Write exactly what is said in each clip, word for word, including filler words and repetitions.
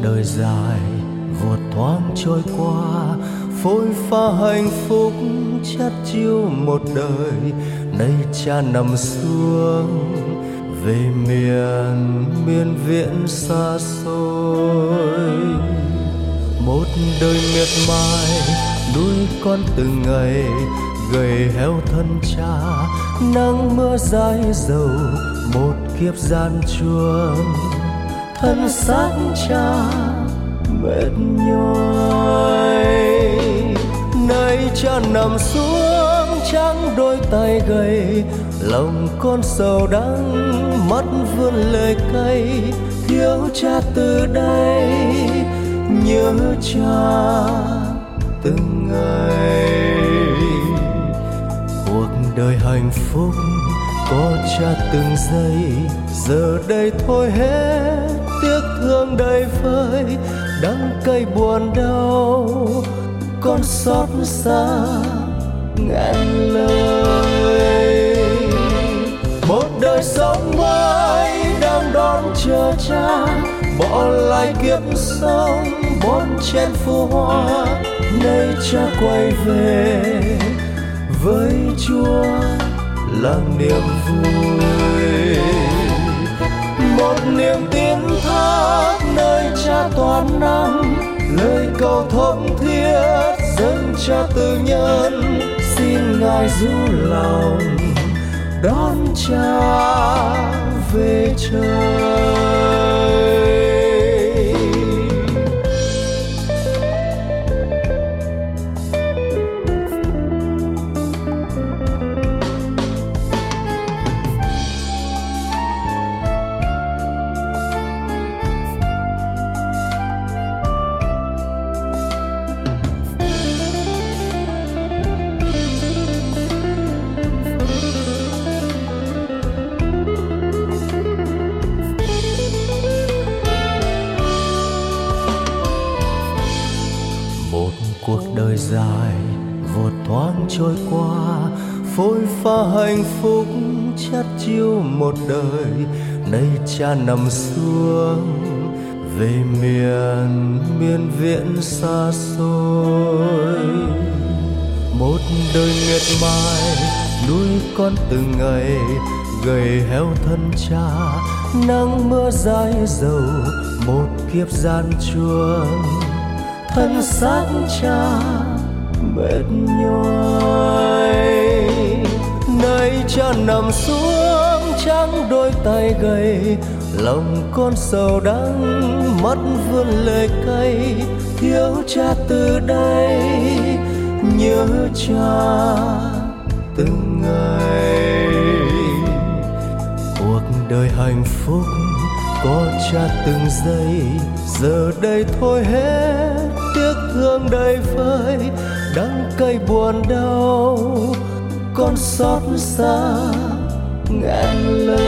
đời dài vụt thoáng trôi qua, phôi pha hạnh phúc chát chiêu một đời. Nay cha nằm xuống về miền miền viễn xa xôi. Một đời miệt mài nuôi con từng ngày, gầy heo thân cha nắng mưa dãi dầu. Một kiếp gian truông thân xác cha mệt nhoài. Nay cha nằm xuống trắng đôi tay gầy, lòng con sầu đắng mắt vươn lời cay. Thiếu cha từ đây nhớ cha từng ngày. Cuộc đời hạnh phúc có cha từng giây, giờ đây thôi hết tiếc thương đầy vơi. Đắng cay buồn đau con xót xa ngàn lời. Một đời sống mới đang đón chờ cha, bỏ lại kiếp sống bon chen phù hoa. Nay cha quay về với Chúa là niềm vui. Một niềm tin thác nơi cha toàn năng, lời cầu thống thiết dâng cha từ nhân. Xin Ngài du lòng đón cha về trời. Cuộc đời dài vụt thoáng trôi qua, phôi pha hạnh phúc chát chiêu một đời. Nay cha nằm xuống về miền miền viễn xa xôi. Một đời miệt mài nuôi con từng ngày, gầy heo thân cha nắng mưa dãi dầu. Một kiếp gian truông thân xác cha mệt nhoài. Nay cha nằm xuống trắng đôi tay gầy, lòng con sầu đắng mắt vươn lời cay. Thiếu cha từ đây nhớ cha từng ngày. Cuộc đời hạnh phúc có cha từng giây, giờ đây thôi hết tiếc thương đầy vơi. Đắng cay buồn đau con xót xa ngàn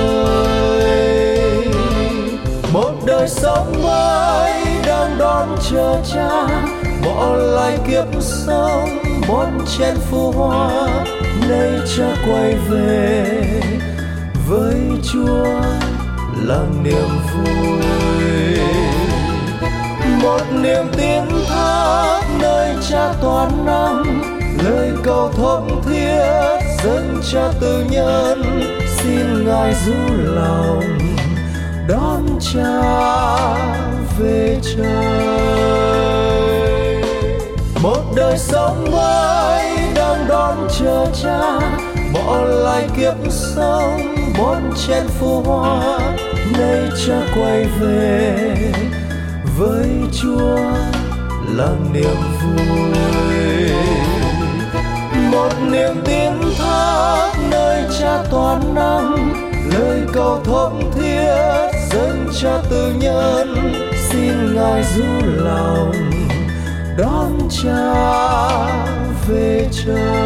lời. Một đời sống mới đang đón chờ cha, bỏ lại kiếp sống bon chen phù hoa. Nay cha quay về với Chúa là niềm vui. Một niềm tin thác nơi cha toàn năng, lời cầu thống thiết dâng cha từ nhân. Xin Ngài du lòng đón cha về trời. Một đời sống mới đang đón chờ cha, bỏ lại kiếp sống bon chen phù hoa. Nay cha quay về với Chúa là niềm vui. Một niềm tin thác nơi cha toàn năng, lời cầu thống thiết dâng cha từ nhân. Xin Ngài du lòng đón cha về trời.